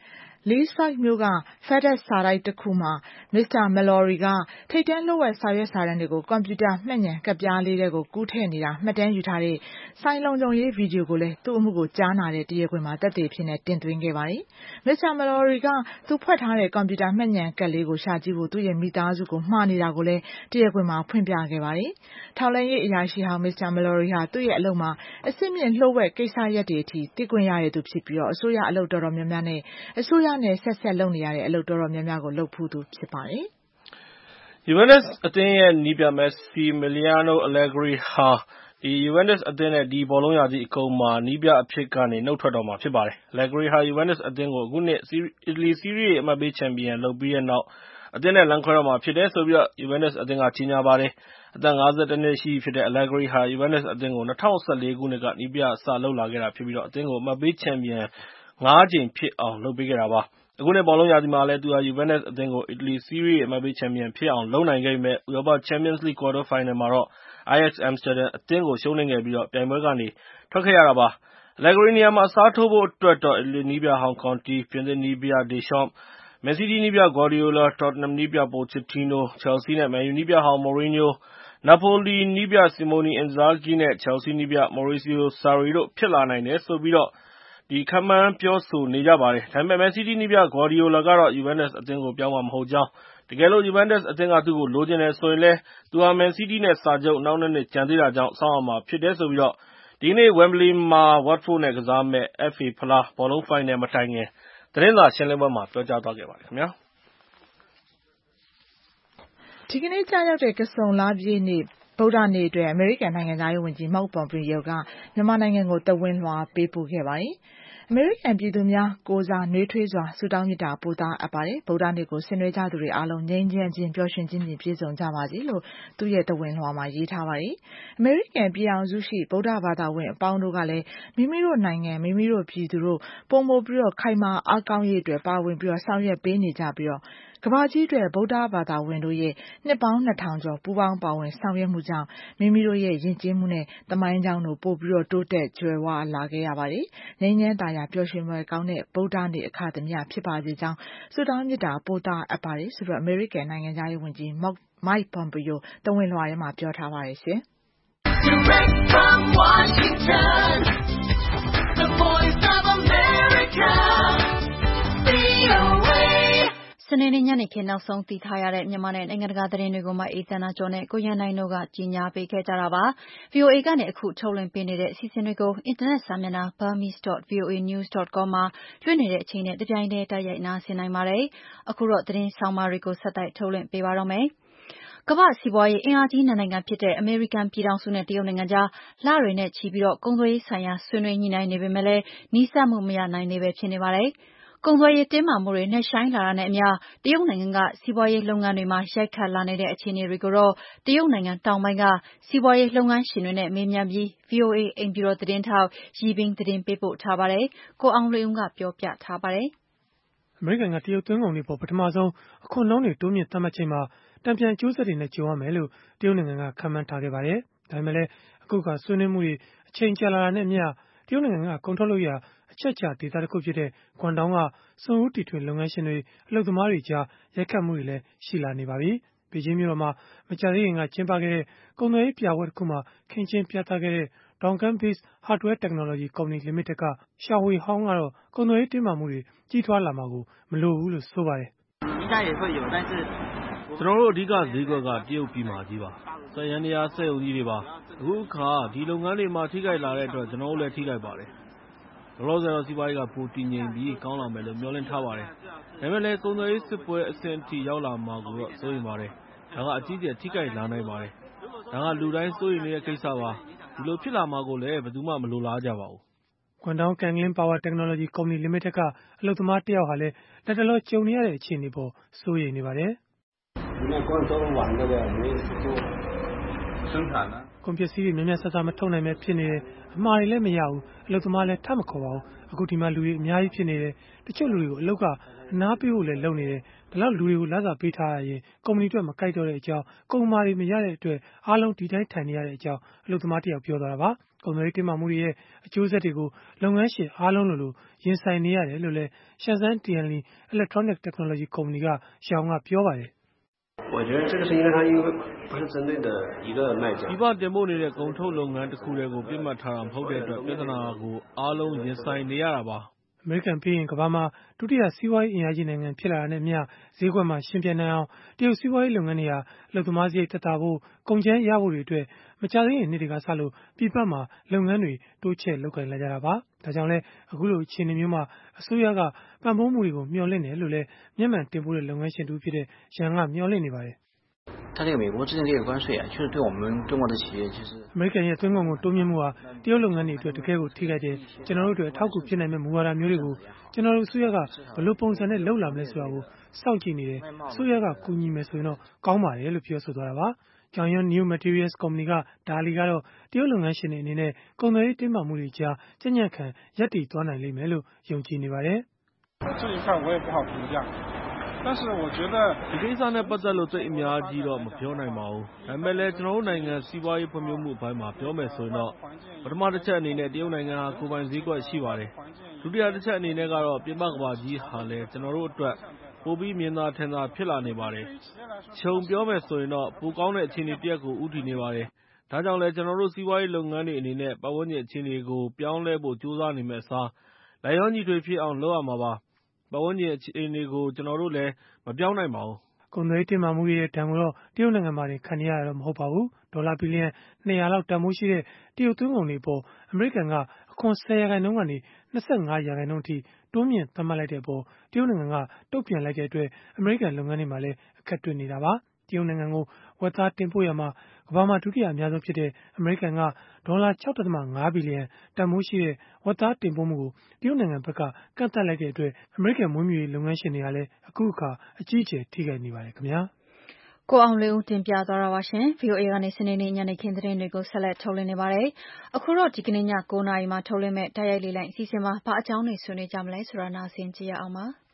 Leaside မြို့က FedEx စာတိုက်တစ်ခုမှာ မစ္စတာ Mallory ကထိပ်တန်းလျှို့ဝှက်စာရွက်စာတမ်းတွေကိုကွန်ပျူတာမှတ်ဉာဏ်ကဒ်ပြားလေးထဲကိုကူးထည့်နေတာမှတ်တမ်းယူထားတဲ့ဆိုင်လုံခြုံရေးဗီဒီယိုကိုလည်းသူ့အမှုကိုကြားနာတဲ့တရားခွင်မှာသက်သေဖြစ်နေတင်သွင်းခဲ့ပါတယ်။ မစ္စတာ Mallory ကသူဖွက်ထားတဲ့ကွန်ပျူတာမှတ်ဉာဏ်ကဒ်လေးကိုရှာကြည့်ဖို့သူ့ရဲ့မိသားစုကိုမှားနေတာကိုလည်းတရားခွင်မှာဖွင့်ပြခဲ့ပါတယ်။ထောက်လှမ်းရေးအရာရှိဟောင်းမစ္စတာ Mallory ဟာသူ့ရဲ့အလုပ်မှာအဆင့်မြင့်လျှို့ဝှက်ကိစ္စရပ်တွေအထိသိခွင့်ရတဲ့သူဖြစ်ပြီးအစိုးရအလုပ်တော်တော်များများနဲ့အစိုးရနဲ့ဆက်ဆက်လုပ်နေရတဲ့အလုပ်တော်တော်များများကိုလုပ်ဖူးသူဖြစ်ပါတယ်။ Juventus အသင်းရဲ့နည်းပြ Massimiliano Allegri ဟာ Juventus အသင်းနဲ့ဒီဘောလုံးရာသီအကုန်မှာနည်းပြအဖြစ်ကနေနုတ်ထွက်တော့မှာဖြစ်ပါတယ်။ Allegri ဟာ Juventus အသင်းကိုအခုနှစ်အီတလီဆီးရီးရေးအမှတ်ပေးချန်ပီယံလုပ်ပြီးတဲ့နောက်အသင်းနဲ့လမ်းခွဲတော့မှာဖြစ်တယ်လို့ Juventus အသင်းကကြေညာပါတယ်။ အသက် ငါး၁၁ နှစ်ရှိပြီဖြစ်တဲ့ Allegri ဟာ Juventus အသင်းကို ၂၀၁၄ ခုနှစ်က နည်းပြစလုပ်လာခဲ့တာဖြစ်ပြီးအသင်းကိုအမှတ်ပေးချန်ပီယံ ငါး ကြိမ်ဖြစ်အောင်လုပ်ပေးခဲ့တာပါ။ အခုနှစ်ဘောလုံးရာသီမှာလည်းသူဟာ Juventus အသင်းကိုအီတလီဆီးရီးရေးအမှတ်ပေးချန်ပီယံဖြစ်အောင်လုပ်နိုင်ခဲ့ပေမဲ့ ဥရောပချန်ပီယံလိဂ်ကွာတားဖိုင်နယ်မှာတော့ Ajax Amsterdam အသင်းကိုရှုံးနိမ့်ခဲ့ပြီးပြိုင်ပွဲကနေထွက်ခဲ့ရတာပါ။ Allegri နေရာမှာအစားထိုးဖို့အတွက်တော့ အီတလီနည်းပြဟောင်း Conte ၊ ပြင်သစ်နည်းပြ Deschamps ၊ မန်စီးတီးနည်းပြ Guardiola ၊ Tottenham နည်းပြ Pochettino ၊ ချယ်လ်ဆီးနဲ့ မန်ယူနည်းပြဟောင်း Mourinho ၊ နာပိုလီနည်းပြ Simone Inzaghi နဲ့ ချယ်လ်ဆီးနည်းပြ Maurizio Sarri တို့ဖြစ်လာနိုင်တယ်လို့ခန့်မှန်းပြောဆိုနေကြပါတယ်။ ဒါပေမဲ့ မန်စီးတီးနည်းပြ Guardiola ကတော့ Juventus အသင်းကိုပြောင်းမှာမဟုတ်ကြောင်း၊ တကယ်လို့ Juventus အသင်းကသူ့ကိုလိုချင်တယ်ဆိုရင်လည်းသူဟာ မန်စီးတီးနဲ့စာချုပ်နောက် ၂ နှစ်ကျန်သေးတာကြောင့်စောင့်ရမှာဖြစ်တယ်လို့ ဒီကနေ့ Wembley မှာ Watford နဲ့ ကစားမယ့် အက်ဖ်အေ ဖလားဘောလုံးဖိုင်နယ်မတိုင်ခင်သတင်းစာရှင်းလင်းပွဲမှာပြောကြားသွားခဲ့ပါတယ်။ဒီကနေ့ကျရောက်တဲ့ကဆုန်လပြည့်နေ့ဗုဒ္ဓနေ့အတွက်အမေရိကန်နိုင်ငံသားရေးဝန်ကြီး Mike Pompeo ကမြန်မာနိုင်ငံကိုသဝဏ်လွှာပေးပို့ခဲ့ပါတယ်။ အမေရိကန်ပြည်သူများကိုယ်စားနှွေးထွေးစွာဆုတောင်းမေတ္တာပို့သအပ်ပါတယ်။ဗုဒ္ဓနေ့ကိုဆင်နွှဲကြသူတွေအားလုံးငြိမ်းချမ်းခြင်းပျော်ရွှင်ခြင်းဖြင့်ပြည့်စုံကြပါစေလို့သူ့ရဲ့သဝဏ်လွှာမှာရေးထားပါတယ်။အမေရိကန်ပြည်ထောင်စုရှိဗုဒ္ဓဘာသာဝင်အပေါင်းတို့ကလည်းမိမိတို့နိုင်ငံမိမိတို့ပြည်သူတို့ပိုမိုပြီးခိုင်မာအားကောင်းရေးအတွက်ပါဝင်ပြီးဆောင်ရွက်ပေးနေကြပြီးကမ္ဘာကြီးအတွက်ဗုဒ္ဓဘာသာဝင်တို့ရဲ့နှစ်ပေါင်းနှစ်ထောင်ကျော်ပူးပေါင်းပါဝင်ဆောင်ရွက်မှုကြောင့်မိမိတို့ရဲ့ယဉ်ကျေးမှုနဲ့သမိုင်းကြောင်းတို့ပိုပြီးတိုးတက်ကြွယ်ဝလာခဲ့ရပါတယ်။ငြိမ်းချမ်းသာယာပျော်ရွှင်ဖွယ်ကောင်းတဲ့ဗုဒ္ဓနေ့အခါသမယဖြစ်ပါစေကြောင်းဆုတောင်းမေတ္တာပို့သအပ်ပါတယ်ဆိုတော့အမေရိကန်နိုင်ငံသားရေးဝန်ကြီး Mike Pompeo သဝဏ်လွှာထဲမှာပြောထားပါတယ်ရှင်။ Direct from Washington, the voice of America, ဗွီအိုအေစနေနေ့ညနေခင်းနောက်ဆုံးသိထားရတဲ့မြန်မာနဲ့နိုင်ငံတကာသတင်းတွေကိုမအေးသန္တာကျော်နဲ့ကိုရန်နိုင်တို့ကကြီးညာပေးခဲ့ကြတာပါ။ ဗွီအိုအေကနေအခုထုတ်လွှင့်ပေးနေတဲ့အစီအစဉ်တွေကိုအင်တာနက်စာမျက်နှာ burmese dot v o a news dot com မှာလွှင့်နေတဲ့အချိန်နဲ့တပြိုင်တည်းတိုက်ရိုက်နားဆင်နိုင်ပါတယ်။အခုတော့သတင်းဆောင်းပါးတွေကိုဆက်တိုက်ထုတ်လွှင့်ပေးပါတော့မယ်။ကမ္ဘာ့စီးပွားရေးအင်အားကြီးနှစ်နိုင်ငံဖြစ်တဲ့အမေရိကန်ပြည်ထောင်စုနဲ့တရုတ်နိုင်ငံကြားလတွေနဲ့ချီပြီးကုန်သွယ်ရေးဆိုင်ရာဆွေးနွေးညှိနှိုင်းနေပေမဲ့လည်းနီးစပ်မှုမရနိုင်သေးပဲဖြစ်နေပါတယ်။ကုန်သွယ်ရေးတင်းမာမှုတွေနက်ရှိုင်းလာတာနဲ့အမျှတရုတ်နိုင်ငံကစီးပွားရေးလုပ်ငန်းတွေမှာရိုက်ခတ်လာနေတဲ့အခြေအနေတွေကိုတော့တရုတ်နိုင်ငံတောင်ပိုင်းကစီးပွားရေးလုပ်ငန်းရှင်တွေနဲ့မေးမြန်းပြီး ဗွီအိုအေအိမ်ဖြူတော်သတင်းထောက်ယီဘင်းသတင်းပေးပို့ထားပါတယ်။ကိုအောင်လွင်ဦးကပြောပြထားပါတယ်။အမေရိကန်ကတရုတ်သွင်းကုန်တွေပေါ်ပထမဆုံးအခွန်နှုန်းတွေတိုးမြင့်သတ်မှတ်ချိန်မှာတန်ပြန်အကျိုးဆက်တွေနဲ့ကြုံရမယ်လို့တရုတ်နိုင်ငံကခန့်မှန်းထားခဲ့ပါတယ်။ဒါပေမဲ့လည်းအခုကဆွေးနွေးမှုတွေအချိန်ကြာလာတာနဲ့အမျှတရုတ်နိုင်ငံကကုန်ထုတ်လုပ်ရာအချက်အခြာဒေသတစ်ခုဖြစ်တဲ့ဂွမ်တောင်ကစွန့်ဦးတီထွင်လုပ်ငန်းရှင်တွေအလုပ်သမားတွေကြားရိုက်ခတ်မှုတွေလည်းရှိလာနေပါပြီ။ဘေဂျင်းမြို့တော်မှာမကြာသေးခင်ကကျင်းပခဲ့တဲ့ကုန်သွယ်ရေးပြပွဲတစ်ခုမှာခင်းကျင်းပြသခဲ့တဲ့ Donggang Based Hardware Technology Company Limited က Xiao Huihong ကတော့ကုန်သွယ်ရေးတင်းမာမှုတွေကြီးထွားလာမှာကိုမလိုဘူးလို့ဆိုပါတယ်။ကျွန်တော်တို့အဓိကဈေးကွက်ကတရုတ်ပြည်မကြီးပါ။စက်ယန္တရားစက်ရုံကြီးတွေပါ။အခုအခါဒီလုပ်ငန်းတွေမှာထိခိုက်လာတဲ့အတွက်ကျွန်တော်တို့လည်းထိခိုက်ပါတယ်။လောလောဆယ်တော့စီးပွားရေးကပိုတည်ငြိမ်ပြီးကောင်းလာမယ်လို့မျှော်လင့်ထားပါတယ်။ဒါပေမဲ့လည်းကုန်သွယ်ရေးစစ်ပွဲအဆင့်အထိရောက်လာမှာကိုတော့စိုးရိမ်ပါတယ်။ဒါကအကြီးအကျယ်ထိခိုက်လာနိုင်ပါတယ်။ဒါကလူတိုင်းစိုးရိမ်နေတဲ့ကိစ္စပါ။ဒီလိုဖြစ်လာမှာကိုလည်းဘယ်သူမှမလိုလားကြပါဘူး။Guangdong Canglin Power Technology Company Limited ကအလုပ်သမားတစ်ယောက်ဟာလည်းလက်တလောကြုံနေရတဲ့အခြေအနေပေါ်စိုးရိမ်နေပါတယ်။ကုန်ပစ္စည်းတွေများများဆဆမထုတ်နိုင်ပဲဖြစ်နေတယ်အမှားတွေလည်းမရဘူးအလုပ်သမားလည်းထပ်မခေါ်ပါဘူးအခုဒီမှာလူတွေအများကြီးဖြစ်နေတယ်တချို့လူတွေကိုအလုပ်ကအနားပေးဖို့လည်းလုပ်နေတယ်ဒါလောက်လူတွေကိုလစာပေးထားရရင်ကုမ္ပဏီတွေမကြိုက်တော့တဲ့အကြောင်းကုန်မာတွေမရတဲ့အတွက်အားလုံးဒီတိုင်းထိုင်နေရတဲ့အကြောင်းအလုပ်သမားတယောက်ပြောသွားတာပါကုန်သွယ်ရေးတင်းမာမှုတွေရဲ့အကျိုးဆက်တွေကိုလုပ်ငန်းရှင်အားလုံးလိုလိုရင်ဆိုင်နေရတယ်လို့လည်း Shenzhen Tianli Electronic Technology ကုမ္ပဏီကရှောင်းကပြောပါတယ်我觉得这个是因为它因为不是针对的一个卖家。 ဒီပါတင်ပို့နေတဲ့ကုန်ထုတ်လုပ်ငန်းတစ်ခုတည်းကိုပြစ်မှတ်ထားတာမဟုတ်တဲ့အတွက်ပြဿနာကိုအားလုံးရင်ဆိုင်နေရတာပါအမေရိကန်ပြည်ရင်ကမ္ဘာမှာဒုတိယစီးပွားရေးအင်အားကြီးနိုင်ငံဖြစ်လာတာနဲ့အမျှဈေးကွက်မှာရှင်ပြိုင်နိုင်အောင်တရုတ်စီးပွားရေးလုပ်ငန်းတွေဟာအလုပ်သမားစရိတ်သက်သာဖို့ကုန်ကျန်းရဖို့တွေအတွက်မကြာသေးခင်နှစ်တွေကစလို့ပြည်ပမှာလုပ်ငန်းတွေတိုးချဲ့လုပ်ကိုင်လာကြတာပါဒါကြောင့်လဲအခုလိုအခြေအနေမျိုးမှာအစိုးရကပံ့ပိုးမှုတွေကိုမျှော်လင့်တယ်လို့လည်းမျက်မှန်တင်ပို့တဲ့လုပ်ငန်းရှင်တူဖြစ်တဲ့ရန်ကမျှော်လင့်နေပါတယ်它这个美国制定这个关税啊，确实对我们中国的企业其实。 အမေရိကန်ရဲ့သွင်းကုန်ကိုတိုးမြင့်မှုဟာတရုတ်လုပ်ငန်းတွေအတွက်တကယ်ကိုထိခိုက်တယ်။ကျွန်တော်တို့အတွက်အထောက်အကူဖြစ်နိုင်မဲ့မူဝါဒမျိုးတွေကိုကျွန်တော်တို့အစိုးရကဘယ်လိုပုံစံနဲ့လုပ်လာမလဲဆိုတာကိုစောင့်ကြည့်နေတယ်။အစိုးရကကူညီမယ်ဆိုရင်တော့ကောင်းပါတယ်လို့ပြောဆိုသွားတာပါ။ Jiangyan New Materials ကုမ္ပဏီကဒါလီကတော့တရုတ်လုပ်ငန်းရှင်တွေအနေနဲ့ကုန်သွယ်ရေးတင်းမာမှုတွေကြားကြံ့ကြံ့ခံရပ်တည်သွားနိုင်လိမ့်မယ်လို့ယုံကြည်နေပါတယ်။这一块我也不好评价。但是我觉得ဒီကိစ္စနဲ့ပတ်သက်လို့သိအများကြီးတော့မပြောနိုင်ပါဘူး။ဒါပေမဲ့လည်းကျွန်တော်တို့နိုင်ငံစီးပွားရေးဖွံ့ဖြိုးမှုအပိုင်းမှာပြောမယ်ဆိုရင်တော့ပထမတစ်ချက်အနေနဲ့တရုတ်နိုင်ငံဟာကိုယ်ပိုင်ဈေးကွက်ရှိပါတယ်။ဒုတိယတစ်ချက်အနေနဲ့ကတော့ပြင်ပကမ္ဘာကြီးဟာလည်းကျွန်တော်တို့အတွက်ပိုပြီးမြင်သာထင်သာဖြစ်လာနေပါတယ်။ခြုံပြောမယ်ဆိုရင်တော့ပိုကောင်းတဲ့အခြေအနေတစ်ရပ်ကိုဦးတည်နေပါတယ်။ဒါကြောင့်လည်းကျွန်တော်တို့စီးပွားရေးလုပ်ငန်းတွေအနေနဲ့ပတ်ဝန်းကျင်အခြေအနေကိုပြောင်းလဲဖို့ကြိုးစားနေမယ့်အစားလိုက်လျောညီထွေဖြစ်အောင်လုပ်ရမှာပါ။ပတ်ဝန်းကျင်အခြေအနေကိုကျွန်တော်တို့လည်းမပြောင်းနိုင်ပါဘူး။ကုန်သွယ်ရေးတင်းမာမှုရဲ့ဒဏ်ကိုတော့တရုတ်နိုင်ငံမှာခံနေရတာတော့မဟုတ်ပါဘူး။ဒေါ်လာဘီလီယံနှစ်ရာလောက်တန်ဖိုးရှိတဲ့တရုတ်သွင်းကုန်တွေအပေါ်အမေရိကန်ကအခွန်ဆယ်ရာခိုင်နှုန်းကနေ၂၅ရာခိုင်နှုန်းအထိတိုးမြင့်သတ်မှတ်လိုက်တဲ့အပေါ်တရုတ်နိုင်ငံကတုံ့ပြန်လိုက်တဲ့အတွက်အမေရိကန်လုပ်ငန်းတွေမှာလည်းအခက်တွေ့နေတာပါ။တရုတ်နိုင်ငံကိုဝက်သားတင်ပို့ရမှာကမ္ဘာမှာဒုတိယအများဆုံးဖြစ်တဲ့အမေရိကန်ကဒေါ်လာ၆.၅ဘီလီယံတန်ဖိုးရှိတဲ့ဝက်သားတင်ပို့မှုကိုတရုတ်နိုင်ငံဘက်ကကန့်သတ်လိုက်တဲ့အတွက်အမေရိကန်မွေးမြူရေးလုပ်ငန်းရှင်တွေကလည်းအခုအခါအကြီးအကျယ်ထိခိုက်နေပါတယ်ခင်ဗျာ။ကိုအောင်လေးဦးတင်ပြသွားတာပါရှင်။ VOA ကနေစနေနေ့ညနေခင်းသတင်းတွေကိုဆက်လက်ထုတ်လွှင့်နေပါတယ်။အခုတော့ဒီကနေ့ည၉နာရီမှာထုတ်လွှင့်မဲ့တိုက်ရိုက်လေးလိုက်အစီအစဉ်မှာဘာအကြောင်းတွေဆွေးနွေးကြမလဲဆိုတာနားဆင်ကြရအောင်ပါ။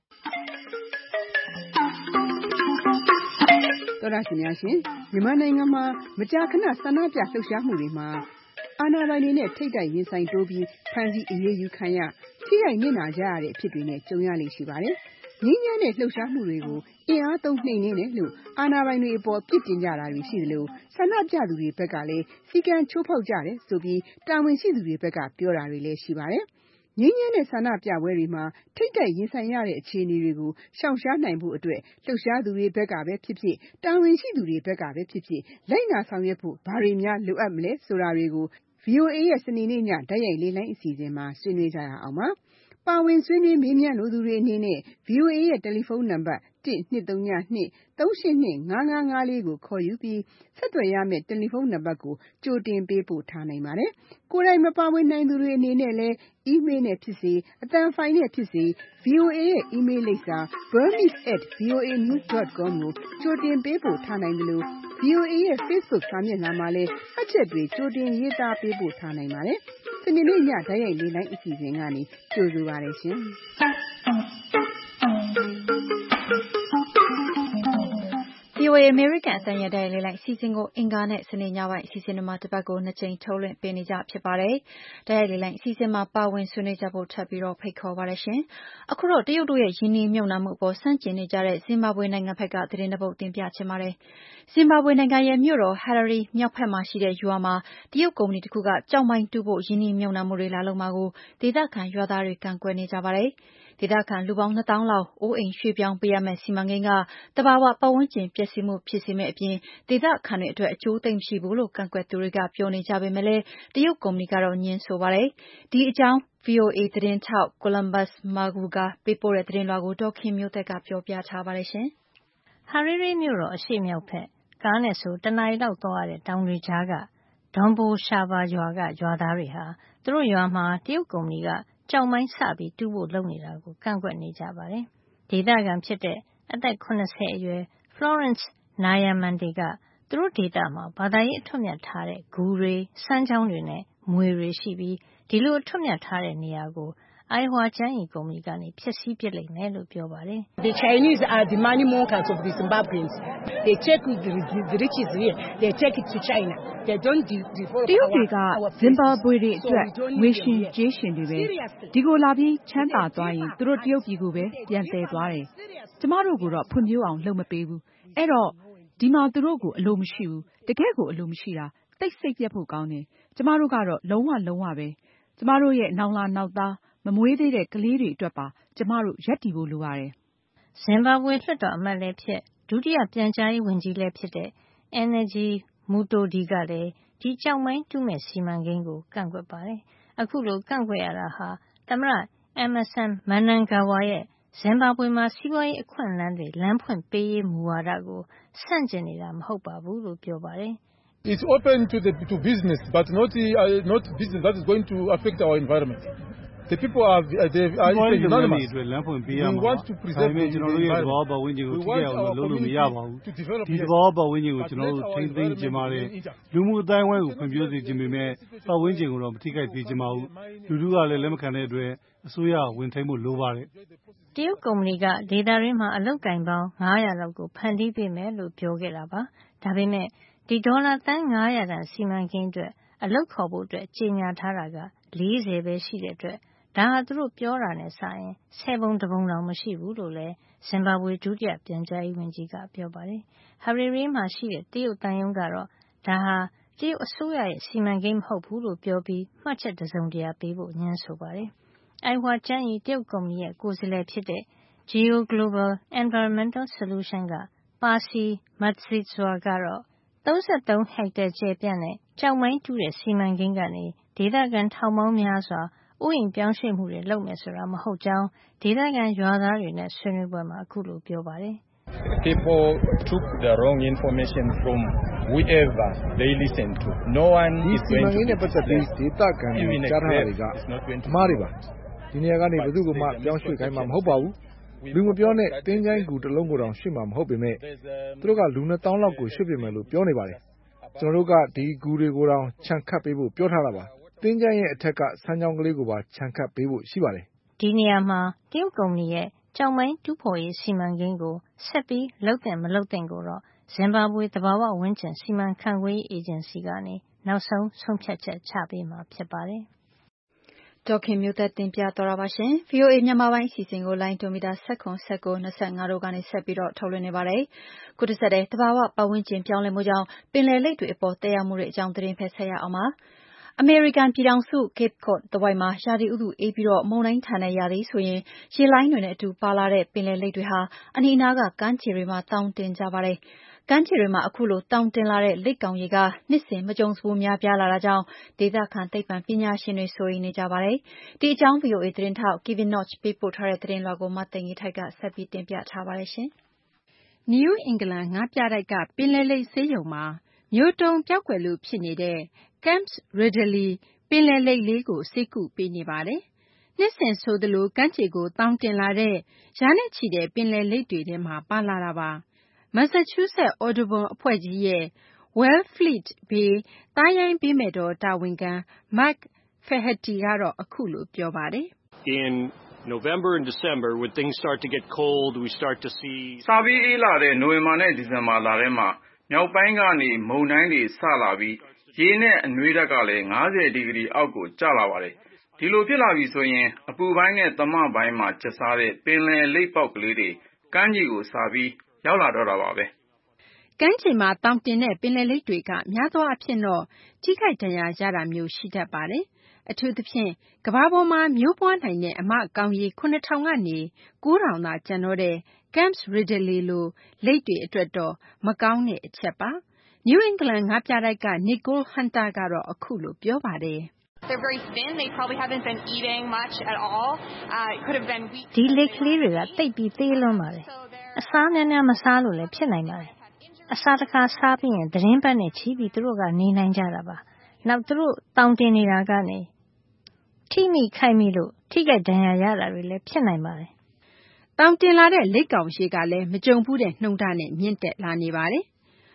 သောရရှင်များရှင်မြန်မာနိုင်ငံမှာမကြာခဏဆန္ဒပြလှုပ်ရှားမှုတွေမှာအာဏာပိုင်တွေနဲ့ထိပ်တိုက်ရင်ဆိုင်တိုးပြီးဖမ်းဆီးအရေးယူခံရထိခိုက်နစ်နာကြရတဲ့အဖြစ်တွေနဲ့ကြုံရလေရှိပါတယ်။ငြင်းညမ်းတဲ့လှုပ်ရှားမှုတွေကိုအင်အားသုံးနှိမ်နင်းတယ်လို့အာဏာပိုင်တွေအပေါ်ပြစ်တင်ကြတာတွေရှိသလိုဆန္ဒပြသူတွေဘက်ကလည်းစီကံချိုးဖောက်ကြတယ်ဆိုပြီးတာဝန်ရှိသူတွေဘက်ကပြောတာတွေလည်းရှိပါတယ်။ငြင်းညမ်းတဲ့ဆန္ဒပြပွဲတွေမှာထိပ်တိုက်ရင်ဆိုင်ရတဲ့အခြေအနေတွေကိုရှောင်ရှားနိုင်ဖို့အတွက်လှုပ်ရှားသူတွေဘက်ကပဲဖြစ်ဖြစ်တာဝန်ရှိသူတွေဘက်ကပဲဖြစ်ဖြစ်လိုက်နာဆောင်ရွက်ဖို့ဘာတွေများလိုအပ်မလဲဆိုတာတွေကို VOA ရဲ့စနေနေ့ညတိုက်ရိုက်လေးလိုင်းအစီအစဉ်မှာဆွေးနွေးကြရအောင်ပါ။ပါဝင်ဆွေးနွေးမေးမြန်းလိုသူတွေအနေနဲ့ VOA ရဲ့တယ်လီဖုန်းနံပါတ်တစ်နှစ်သုံးညနှစ်သုံးရှစ်နှစ်ငါးငါးငါးလေးကိုခေါ်ယူပြီးဆက်သွယ်ရမယ့်တယ်လီဖုန်းနံပါတ်ကိုကြိုတင်ပေးပို့ထားနိုင်ပါတယ်။ကိုယ်တိုင်မပါဝင်နိုင်သူတွေအနေနဲ့လည်း email နဲ့ဖြစ်စေအသံဖိုင်နဲ့ဖြစ်စေ VOA ရဲ့ email လိပ်စာ burmese at voa news dot com ကိုကြိုတင်ပေးပို့ထားနိုင်တယ်လို့ VOA ရဲ့ Facebook စာမျက်နှာမှာလည်းအချက်တွေကြိုတင်ရေးသားပေးပို့ထားနိုင်ပါတယ်။စနေနေ့ညတိုက်ရိုက်လေးလိုင်းအစီအစဉ်ကနေကြိုဆိုပါရရှင်။ VOA အမေရိကန်အသံရဲ့တိုက်ရိုက်လေးလိုက်အစီအစဉ်ကိုအင်္ဂါနဲ့စနေညပိုင်းအစီအစဉ်တွေမှာတစ်ပတ်ကိုနှစ်ကြိမ်ထုတ်လွှင့်ပေးနေကြဖြစ်ပါတယ်။တိုက်ရိုက်လေးလိုက်အစီအစဉ်မှာပါဝင်ဆွေးနွေးကြဖို့ထပ်ပြီးတော့ဖိတ်ခေါ်ပါရရှင်။အခုတော့တရုတ်တို့ရဲ့ယင်းနှိမ့်မြုပ်နှံမှုအပေါ်ဆန့်ကျင်နေကြတဲ့ဇင်ဘာဘွေနိုင်ငံဘက်ကသတင်းတစ်ပုဒ်တင်ပြချင်ပါတယ်။ဇင်ဘာဘွေနိုင်ငံရဲ့မြို့တော် Harare မြောက်ဘက်မှာရှိတဲ့ရွာမှာတရုတ်ကုမ္ပဏီတစ်ခုကကျောက်မိုင်းတူးဖို့ယင်းနှိမ့်မြုပ်နှံမှုတွေလာလုပ်မှာကိုဒေသခံရွာသားတွေကန့်ကွက်နေကြပါတယ်။ဒေသခံလူပေါင်းနှစ်သောင်းလောက်အိုးအိမ်ရွှေ့ပြောင်းပေးရမယ့်စီမံကိန်းကတဘာဝပတ်ဝန်းကျင်ပျက်စီးမှုဖြစ်စေမယ့်အပြင်ဒေသခံတွေအတွက်အကျိုးသိပ်မရှိဘူးလို့ကန့်ကွက်သူတွေကပြောနေကြပေမဲ့လည်းတရုတ်ကုမ္ပဏီကတော့ငြင်းဆိုပါတယ်။ဒီအကြောင်း VOA သတင်းထောက် Columbus Maguga ပေးပို့တဲ့သတင်းလွှာကိုဒေါ်ခင်မျိုးသက်ကပြောပြထားပါတယ်ရှင်။ Harare မြို့တော်အရှေ့မြောက်ဘက်ကားနဲ့ဆိုတနာရီလောက်သွားရတဲ့တောင်တွေကြားက Dombo Shaba ရွာကရွာသားတွေဟာသူတို့ရွာမှာတရုတ်ကုမ္ပဏီကကျောက်မိုင်းစပြီးတူးဖို့လုပ်နေတာကိုကန့်ကွက်နေကြပါတယ်။ ဒေသခံဖြစ်တဲ့အသက်၇၀အရွယ် Florence Nyamande ကသူတို့ဒေသမှာဘာသာရေးအထွတ်မြတ်ထားတဲ့ဂူတွေစမ်းချောင်းတွေနဲ့မွေတွေရှိပြီးဒီလိုအထွတ်မြတ်ထားတဲ့နေရာကိုအိုင်ဟွာကျန်းရီကုမ္ပဏီကနေဖျက်ဆီးပစ်လိမ့်မယ်လို့ပြောပါတယ်။ The Chinese are the money makers of the Zimbabweans. They take the, the riches here. They take it to China. They don't develop. တရုတ်တွေကဇင်ဘာဘွေတွေအတွက်ငွေရှင်ကြေးရှင်တွေပဲဒီကိုလာပြီးချမ်းသာသွားရင်သူတို့တရုတ်ပြည်ကိုပဲပြန်သယ်သွားတယ်။ကျမတို့ကတော့ဖွံ့ဖြိုးအောင်လုပ်မပေးဘူး။အဲ့တော့ဒီမှာသူတို့ကိုအလိုမရှိဘူး။တကယ်ကိုအလိုမရှိတာတိတ်ဆိတ်ပြတ်ဖို့ကောင်းတယ်။ကျမတို့ကတော့လုံးဝလုံးဝပဲကျမတို့ရဲ့နောင်လာနောက်သားမမွေးသေးတဲ့ကလေးတွေအတွက်ပါကျမတို့ရပ်တည်ဖို့လိုပါတယ်။ဇင်ဘာဘွေလွှတ်တော်အမတ်လည်းဖြစ်ဒုတိယပြန်ကြားရေးဝန်ကြီးလည်းဖြစ်တဲ့ Energy Mutodi ကလည်းဒီကြောက်မိုင်းတူးမဲ့စီမံကိန်းကိုကန့်ကွက်ပါတယ်။အခုလိုကန့်ကွက်ရတာဟာသမ္မတ Emmerson Mnangagwa ရဲ့ဇင်ဘာဘွေမှာစီးပွားရေးအခွင့်အလမ်းတွေလမ်းဖွင့်ပေးရေးမူဝါဒကိုဆန့်ကျင်နေတာမဟုတ်ပါဘူးလို့ပြောပါတယ်။ It's open to the to business but not uh, not business that is going to affect our environment.The people are they are unanimous. We want to preserve the environment. We want our community to develop. ဒီသဘောပတ်ဝန်းကျင်ကိုကျွန်တော်တို့ထိန်းသိမ်းကြပါတယ်လူမှုအတိုင်းအဝိုင်းကိုဖွံ့ဖြိုးစေခြင်းပေမဲ့ပတ်ဝန်းကျင်ကိုတော့မထိခိုက်စေချင်ပါဘူးလူထုကလည်းလက်မခံတဲ့အတွက်အစိုးရဝင်ထိန်းဖို့လိုပါတယ်တရုတ်ကုမ္ပဏီကဒေသရင်းမှာအလုပ်ကင်ပေါင်း၅၀၀လောက်ကိုဖန်တီးပေးမယ်လို့ပြောခဲ့တာပါဒါပေမဲ့ဒီဒေါ်လာသန်း၅၀၀တန်စီမံကိန်းအတွက်အလုပ်ခေါ်ဖို့အတွက်ကြေညာထားတာက၄၀ပဲရှိတဲ့အတွက်ဒါဟာသူတို့ပြောတာနဲ့စာရင်ဆယ်ပုံတပုံတောင်မရှိဘူးလို့လည်းဇင်ဘာဘွေဒုတိယပြန်ကြားရေးဝန်ကြီးကပြောပါတယ်။ဟာရီရီမှာရှိတဲ့တရုတ်တန်ယုံကတော့ဒါဟာတရုတ်အစိုးရရဲ့စီမံကိန်းမဟုတ်ဘူးလို့ပြောပြီးမှတ်ချက်တစုံတရာပေးဖို့ညှင်းဆိုပါတယ်။အိုင်ဟွာကျန်းရီတရုတ်ကုမ္ပဏီရဲ့ကိုယ်စားလှယ်ဖြစ်တဲ့ Geo Global Environmental Solution ကပါစီမတ်စီဇွာကတော့၃၃ဟက်တာကျယ်ပြန့်တဲ့ကျောက်မိုင်းတူးတဲ့စီမံကိန်းကနေဒေသခံထောင်ပေါင်းများစွာဥယျာဉ်ပြောင်းရွှေ့မှုတွေလုပ်မယ်ဆိုတာမဟုတ်ကြောင်းဒေသခံရွာသားတွေနဲ့ဆွေးနွေးပွဲမှာအခုလိုပြောပါတယ်။ People took the wrong information from whoever they listen to. No one is going to be ပတ်သက်ပြီးဒေသခံတွေကြားထားတာတွေကအမှားတွေပါ။ဒီနေရာကနေဘယ်သူမှပြောင်းရွှေ့ခိုင်းမှာမဟုတ်ပါဘူး။လူမပြောနဲ့တင်းချိုင်းကူတလုံးကိုတောင်ရွှေ့မှာမဟုတ်ပေမဲ့သူတို့ကလူနှစ်သောင်းလောက်ကိုရွှေ့ပြင်မယ်လို့ပြောနေပါတယ်။ကျွန်တော်တို့ကဒီကူတွေကိုတောင်ခြံခတ်ပေးဖို့ပြောထားတာပါ။တင်းချိုင်းရဲ့အထက်ကဆန်းချောင်းကလေးကိုပါခြံခတ်ပေးဖို့ရှိပါတယ်။ဒီနေရာမှာတရုတ်ကုမ္ပဏီရဲ့ကျောက်မိုင်းတူးဖော်ရေးစီမံကိန်းကိုဆက်ပြီးလုပ်တဲ့မလုပ်တဲ့ကိုတော့ဇင်ဘာဘွေသဘာဝဝန်းကျင်စီမံခန့်ခွဲရေးအေဂျင်စီကနေနောက်ဆုံးဆုံးဖြတ်ချက်ချပေးမှာဖြစ်ပါတယ်။ဒေါခင်မျိုးသက်တင်ပြတော်တာပါရှင်။ ဗီအိုအေမြန်မာပိုင်းအစီအစဉ်ကိုလိုင်းဒိုမီတာ၁၇ ၁၉ ၂၅တို့ကနေဆက်ပြီးတော့ထုတ်လွှင့်နေပါတယ်။ခုတစ်ဆက်တည်းသဘာဝပတ်ဝန်းကျင်ပြောင်းလဲမှုကြောင့်ပင်လယ်လိပ်တွေအပေါ်တက်ရောက်မှုတွေအကြောင်းသတင်းဖက်ဆက်ရအောင်ပါ။အမေရိကန်ပြည်ထောင်စု Cape Cod တဝိုက်မှာရာသီဥတုအေးပြီးတော့မုန်တိုင်းထန်တဲ့ရာသီဆိုရင်ရေလိုင်းတွေနဲ့အတူပါလာတဲ့ပင်လယ်လိပ်တွေဟာအနီးအနားကကမ်းခြေတွေမှာတောင့်တင်ကြပါတယ်။ကမ်းခြေတွေမှာအခုလိုတောင့်တင်လာတဲ့လိပ်ကောင်ရေကနှစ်စဉ်မကြုံစဘူးများပြားလာတာကြောင့်ဒေသခံသိပ္ပံပညာရှင်တွေစိုးရိမ်နေကြပါတယ်။ဒီအကြောင်း ဗီအိုအေ သတင်းထောက် Kevin Notch ပေးပို့ထားတဲ့သတင်းလွှာကိုမသိင်္ဂီထိုက်ကဆက်ပြီးတင်ပြထားပါတယ်ရှင်။ New England ငါးပြတိုက်ကပင်လယ်လိပ်ဆေးရုံမှာမျိုးတုန်းပျောက်ကွယ်လို့ဖြစ်နေတဲ့ Camp Ridley ပင်လယ်လိပ်လေးကိုဆေးကုပေးနေပါတယ်။နှစ်စဉ်ဆိုသလိုကမ်းခြေကိုတောင့်တင်လာတဲ့ရာနဲ့ချီတဲ့ပင်လယ်လိပ်တွေထဲမှာပါလာတာပါ။ Massachusetts Audubon အဖွဲ့ကြီးရဲ့ Wellfleet Bay သားရိုင်းဘေးမဲ့တောတာဝန်ခံ Mark Flaherty ကတော့အခုလိုပြောပါတယ်။ In November and December when things start to get cold we start to see စာပြီးအေးလာတဲ့နိုဝင်ဘာနဲ့ဒီဇင်ဘာလထဲမှာမြောက်ပိုင်းကနေမုန်တိုင်းတွေဆလာပြီးရေနဲ့အနွေးဓာတ်ကလည်း၅၀ဒီဂရီအောက်ကိုကျလာပါတယ်။ဒီလိုဖြစ်လာပြီဆိုရင်အပူပိုင်းနဲ့သမပိုင်းမှာကျဆားတဲ့ပင်လယ်လိပ်ပေါက်ကလေးတွေကမ်းခြေကိုစာပြီးရောက်လာတော့တာပါပဲ။ကမ်းခြေမှာတောင်တင်တဲ့ပင်လယ်လိပ်တွေကများသောအားဖြင့်တော့ကြီးခိုက်ဒဏ်ရာရတာမျိုးရှိတတ်ပါတယ်။အထူးသဖြင့်ကမ္ဘာပေါ်မှာမျိုးပွားနိုင်တဲ့အမကောင်ရေခုနှစ်ထောင်ကနေကိုးထောင်သာကျန်တော့တဲ့ Camp Ridley လိုလိပ်တွေအတွက်တော့မကောင်းတဲ့အချက်ပါ။ New England ငါးပြတိုက်က Nicole Hunter ကတော့အခုလိုပြောပါတယ်။ They're very thin. They probably haven't been eating much at all. Uh, it could have been weeks. ဒီလိပ်ကလေးတွေကတိတ်ပြီးသေးလွန်းပါတယ်။အစားများများမစားလို့လည်းဖြစ်နိုင်ပါတယ်။အစားတစ်ခါစားပြီးရင်သတင်းပတ်နဲ့ချီပြီးသူတို့ကနေနိုင်ကြတာပါ။နောက်သူတို့တောင်တင်နေတာကနေထိမိခိုက်မိလို့ထိခိုက်ဒဏ်ရာရတာတွေလည်းဖြစ်နိုင်ပါတယ်။တောင်တင်လာတဲ့လိပ်ကောင်ရေကလည်းမကြုံဘူးတဲ့နှုံထားနဲ့မြင့်တက်လာနေပါတယ်။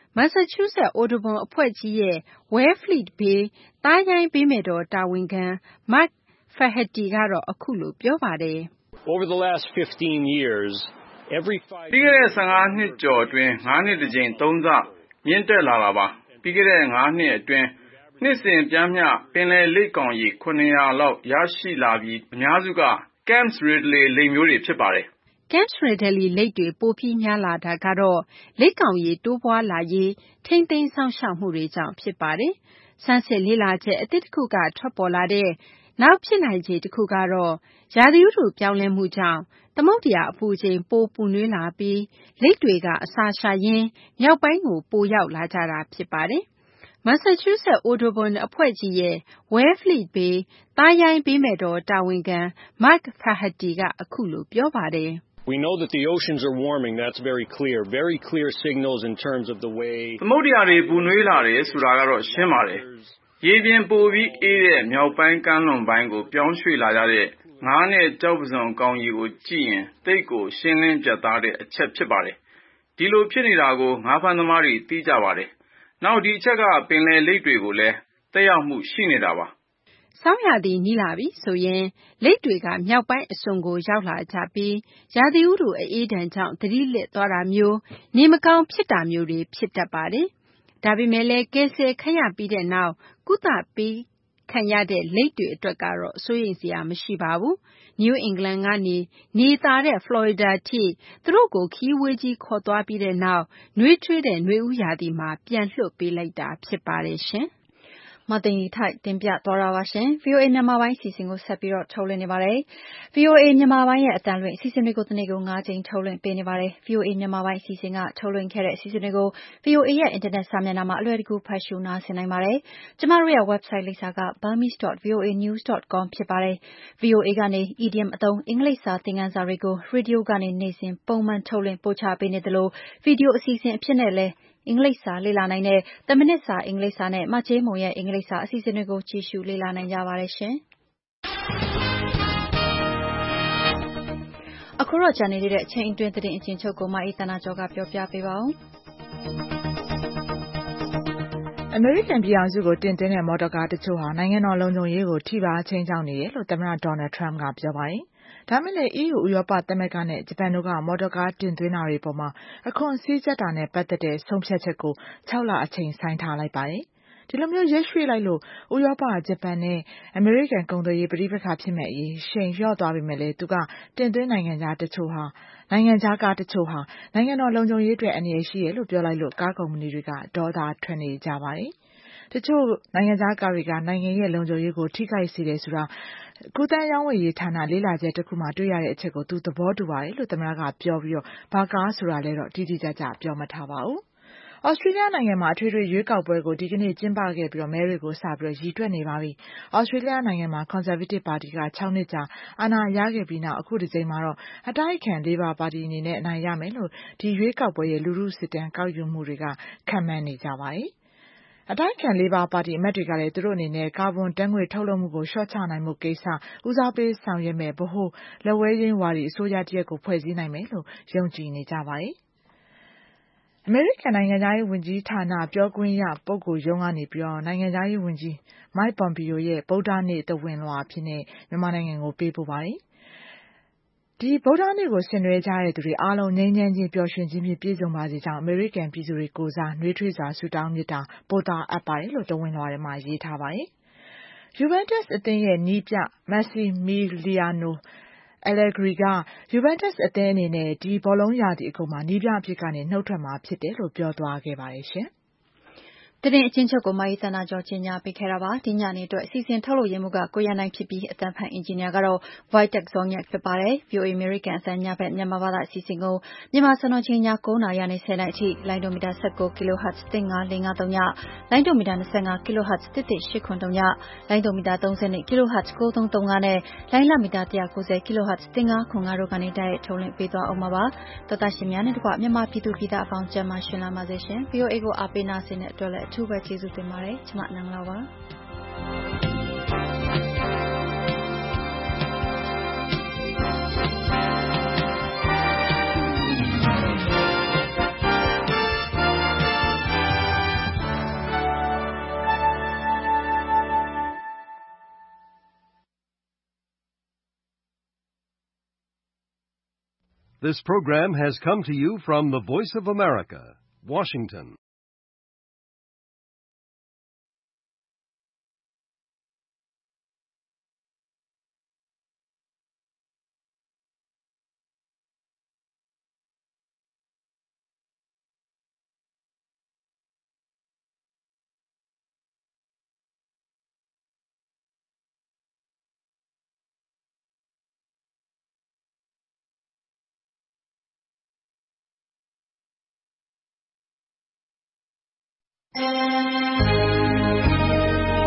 Massachusetts Audubon အဖွဲ့ကြီးရဲ့ Wellfleet Bay သားရိုင်းဘေးမဲ့တော်တာဝန်ခံ Mark Flaherty ကတော့အခုလိုပြောပါတယ် Over the last fifteen years, every five ပြီးခဲ့တဲ့ဆယ့်ငါးနှစ်ကျော်အတွင်းငါးနှစ်တစ်ကြိမ်သုံးဆမြင့်တက်လာတာပါပြီးခဲ့တဲ့ငါးနှစ်အတွင်းနှစ်စဉ်ပြမ်းမျှပင်လယ်လိပ်ကောင်ရေခုနှစ်ရာလောက်ရရှိလာပြီးအများစုက Camps Ridley လိပ်မျိုးတွေဖြစ်ပါတယ် Camps Ridley လိပ်တွေပိုပြီးများလာတာကတော့လိပ်ကောင်ရေတိုးပွားလာရေးထိမ့်သိမ်းဆောင်ရှောက်မှုတွေကြောင့်ဖြစ်ပါတယ်ဆန်းစစ်လေ့လာချက်အသစ်တစ်ခုကထွက်ပေါ်လာတဲ့နောက်ဖြစ်နိုင်ခြေတစ်ခုကတော့ရာသီဥတုပြောင်းလဲမှုကြောင့်သမုဒ္ဒရာအပူချိန်ပိုပူနွေးလာပြီးလိပ်တွေကအစာရှာရင်းမြောက်ပိုင်းကိုပိုရောက်လာကြတာဖြစ်ပါတယ်Massachusetts Audubon အဖွဲ့ကြီးရဲ့ Wellfleet Bay သားရိုင်းဘေးမဲ့တော်တာဝန်ခံ Mark Flaherty ကအခုလိုပြောပါတယ် We know that the oceans are warming. That's very clear. Very clear signals in terms of the way သမုဒ္ဒရာတွေပူနွေးလာတယ်ဆိုတာကတော့ရှင်းပါတယ်ရေပြင်ပိုပြီးအေးတဲ့မြောက်ပိုင်းကမ်းလွန်ပိုင်းကိုပြောင်းရွှေ့လာကြတဲ့ငါးနဲ့ကြောက်ပစုံကောင်ကြီးကိုကြည့်ရင်တိတ်ကိုရှင်းလင်းပြတ်သားတဲ့အချက်ဖြစ်ပါတယ်ဒီလိုဖြစ်နေတာကိုငါးဖမ်းသမားတွေသိကြပါတယ်နောက်ဒီအချက်ကပင်လယ်လိပ်တွေကိုလည်းတက်ရောက်မှုရှိနေတာပါဆောင်းရာသီနီးလာပြီဆိုရင်လိပ်တွေကမြောက်ပိုင်းအစွန်ကိုရောက်လာကြပြီးရာသီဥတုအေးဒဏ်ကြောင့်သတိလစ်သွားတာမျိုးနေမကောင်းဖြစ်တာမျိုးတွေဖြစ်တတ်ပါတယ်ဒါပေမဲ့လည်းကယ်ဆယ်ခရပြီးတဲ့နောက်ကုသပေးခံရတဲ့လိပ်တွေအတွက်ကတော့စိုးရိမ်စရာမရှိပါဘူး New England ကနေနေသားတဲ့ Florida ထိသူတို့ကိုခီးဝေးကြီးခေါ်သွားပြီးတဲ့နောက်နှွေးထွေးတဲ့နှွေဦးရာသီမှာပြန်လွှတ်ပေးလိုက်တာဖြစ်ပါတယ်ရှင်မသိင်္ဂီထိုက်တင်ပြသွားတာပါရှင် ဗွီအိုအေ မြန်မာပိုင်းအစီအစဉ်ကိုဆက်ပြီးတော့ထုတ်လွှင့်နေပါတယ် ဗွီအိုအေ မြန်မာပိုင်းရဲ့အတန်လွင့်အစီအစဉ်တွေကိုတနေ့ကို၅ကြိမ်ထုတ်လွှင့်ပေးနေပါတယ် ဗွီအိုအေ မြန်မာပိုင်းအစီအစဉ်ကထုတ်လွှင့်ခဲ့တဲ့အစီအစဉ်တွေကို ဗွီအိုအေရဲ့အင်တာနက်စာမျက်နှာမှာအလွယ်တကူဖတ်ရှုနားဆင်နိုင်ပါတယ်ကျမတို့ရဲ့ website လိပ်စာက burmese dot v o a news dot com ဖြစ်ပါတယ် ဗွီအိုအေကနေ idiom အသုံးအင်္ဂလိပ်စာသင်ခန်းစာတွေကိုရေဒီယိုကနေနေ့စဉ်ပုံမှန်ထုတ်လွှင့်ပို့ချပေးနေသလိုဗီဒီယိုအစီအစဉ်အဖြစ်နဲ့လည်းအင်္ဂလိပ်စာလေ့လာနိုင်တဲ့တမိနစ်စာအင်္ဂလိပ်စာနဲ့မချေးမုံရဲ့အင်္ဂလိပ်စာအစီအစဉ်တွေကိုကြည့်ရှုလေ့လာနိုင်ကြပါတယ်ရှင်အခုတော့ကြာနေတဲ့အချိန်အတွင်းသတင်းအချင်းချုပ်ကိုမအေးတနာကျော်ကပြောပြပေးပါဦးအမေရိကန်ပြည်အောင်စုကိုတင်သွင်းတဲ့မော်တော်ကားတချို့ဟာနိုင်ငံတော်လုံခြုံရေးကိုထိပါချင်းချောင်းနေတယ်လို့သမ္မတဒေါ်နယ်ထရမ့်ကပြောပါတယ်ဒါမဲ့လည်း E U ဥရောပသမဂ္ဂနဲ့ဂျပန်တို့ကမော်တော်ကားတင်သွင်းတာတွေပေါ်မှာအခွန်စည်းကျပ်တာနဲ့ပတ်သက်တဲ့ဆုံးဖြတ်ချက်ကို၆လအချိန်ဆိုင်းထားလိုက်ပါတယ်ဒီလိုမျိုးရက်ရွှေ့လိုက်လို့ဥရောပဂျပန်နဲ့အမေရိကန်ကုန်သွယ်ရေးပဋိပက္ခဖြစ်မဲ့အရေးရှိန်လျော့သွားပြီမဲ့လေသူကတင်သွင်းနိုင်ငံခြားတချို့ဟာနိုင်ငံခြားကားတချို့ဟာနိုင်ငံတော်လုံခြုံရေးအတွက်အန္တရာယ်ရှိရလို့ပြောလိုက်လို့ကားကုမ္ပဏီတွေကဒေါသထွက်နေကြပါတယ်တချို့နိုင်ငံခြားကားတွေကနိုင်ငံရဲ့လုံခြုံရေးကိုထိခိုက်စေတယ်ဆိုတာကူးသန်းရောင်းဝယ်ရေးဌာနလေ့လာချက်တစ်ခုမှတွေ့ရတဲ့အချက်ကိုသူသဘောတူပါတယ်လို့သမ္မတကပြောပြီးတော့ဘာကားဆိုတာလဲတော့တိတိကျကျပြောမထားပါဘူး။ဩစတြေးလျနိုင်ငံမှာအထွေထွေရွေးကောက်ပွဲကိုဒီကနေ့ကျင်းပခဲ့ပြီးတော့မဲတွေကိုစပြီးတော့ရည်တွက်နေပါပြီ။ဩစတြေးလျနိုင်ငံမှာ Conservative ပါတီက၆နှစ်ကြာအာဏာရခဲ့ပြီးနောက်အခုဒီကြိမ်မှာတော့အတိုက်အခံ Labor ပါတီအနေနဲ့အနိုင်ရမယ်လို့ဒီရွေးကောက်ပွဲရဲ့လူထုစစ်တမ်းကောက်ယူမှုတွေကခန့်မှန်းနေကြပါတယ်။အတိုက်အခံ Labor ပါတီအမတ်တွေကလည်းသူတို့အနေနဲ့ကာဗွန်ဓာတ်ငွေ့ထုတ်လွှတ်မှုကိုလျှော့ချနိုင်မှုကိစ္စဦးစားပေးဆောင်ရွက်မဲ့ဗဟိုလက်ဝဲရင်းဝါဒီအစိုးရတရက်ကိုဖွဲ့စည်းနိုင်မယ်လို့ယုံကြည်နေကြပါတယ်။အမေရိကန်နိုင်ငံသားရေးဝန်ကြီးဌာနပြောခွင့်ရပုဂ္ဂိုလ်ရုံးကနေပြီးတော့နိုင်ငံသားရေးဝန်ကြီး Mike Pompeo ရဲ့ဗုဒ္ဓနေ့သဝဏ်လွှာအဖြစ်နဲ့မြန်မာနိုင်ငံကိုပေးပို့ပါတယ်။ဒီဗုဒ္ဓနေ့ကိုဆင်နွှဲကြတဲ့သူတွေအားလုံးငြိမ်းချမ်းခြင်းပျော်ရွှင်ခြင်းဖြင့်ပြည့်စုံပါစေကြောင်းအမေရိကန်ပြည်သူတွေကိုယ်စားနှွေးထွေးစွာဆုတောင်းမေတ္တာပို့သအပ်ပါတယ်လို့သဝဏ်လွှာထဲမှာရေးထားပါတယ်။ Juventus အသင်းရဲ့နီးပြ Massimiliano Allegri က Juventus အသင်းအနေနဲ့ဒီဘောလုံးရာသီအကုန်မှာနီးပြအဖြစ်ကနေနှုတ်ထွက်မှာဖြစ်တယ်လို့ပြောသွားခဲ့ပါတယ်ရှင်။သတင်းအချင်းချုပ်ကိုမအေးသနာကျော်ကြီးညာပေးခဲ့တာပါဒီညနေအတွက်အစီအစဉ်ထုတ်လို့ရမှုကကိုရနိုင်ဖြစ်ပြီးအတန်ဖန်အင်ဂျင်နီယာကတော့ Vitek Zonyak ဖြစ်ပါတယ် ဗွီအိုအေ American အသံညဘက်မြန်မာဘာသာအစီအစဉ်ကိုမြန်မာစံတော်ချိန်ည၉နာရီနဲ့၁၀နာရီအထိလိုင်းဒိုမီတာ၁၉ kHz တစ်ငါးလေးငါးသုံးညလိုင်းဒိုမီတာ၂၅ kHz တစ်တစ်ရှစ်ခွန်းသုံးညလိုင်းဒိုမီတာ၃၂ kHz ကိုးသုံးသုံးငါးနဲ့လိုင်းလမီတာ၁၉၀ kHz တစ်ငါးခွန်းငါးတို့ကနေတိုက်ရိုက်ထုတ်လွှင့်ပေးသွားအောင်ပါတော်တာရှင်များနဲ့တကွမြန်မာပြည်သူပြည်သားအပေါင်းကျန်းမာရှင်လာပါစေရှင် ဗွီအိုအေ ကိုအားပေးနာဆင်တဲ့အတွက်လည်းအထူးပဲကျေးဇူးတင်ပါတယ်ကျမနန်းလာပါ This program has come to you from the Voice of America, Washington. Thank you.